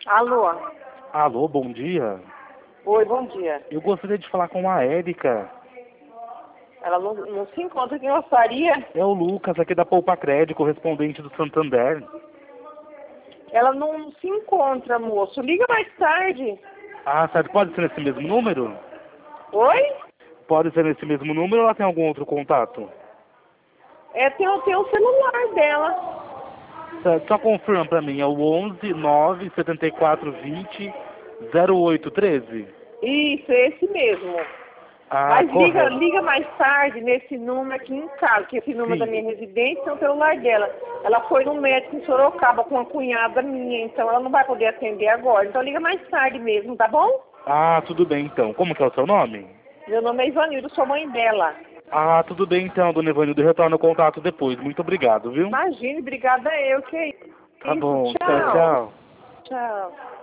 Alô? Alô, bom dia. Oi, bom dia. Eu gostaria de falar com a Érica. Ela não se encontra, quem gostaria? É o Lucas, aqui da Poupa Crédito, correspondente do Santander. Ela não se encontra, moço. Liga mais tarde. Ah, sabe, pode ser nesse mesmo número? Oi? Pode ser nesse mesmo número ou ela tem algum outro contato? Tem o celular dela. Certo, só confirma pra mim, é o 11 9 74 20 08 13. Isso, é esse mesmo. Ah, Mas correto. liga mais tarde nesse número aqui em casa, que esse número da Sim. minha residência é o celular dela. Ela foi no médico em Sorocaba com uma cunhada minha, então ela não vai poder atender agora. Então liga mais tarde mesmo, tá bom? Ah, tudo bem então. Como que é o seu nome? Meu nome é Ivanildo, sou mãe dela. Ah, tudo bem então, dona Evanildo. Retorna o contato depois. Muito obrigado, viu? Imagine, obrigada eu, que é Tá isso. bom. Tchau, Tchau. tchau. Tchau.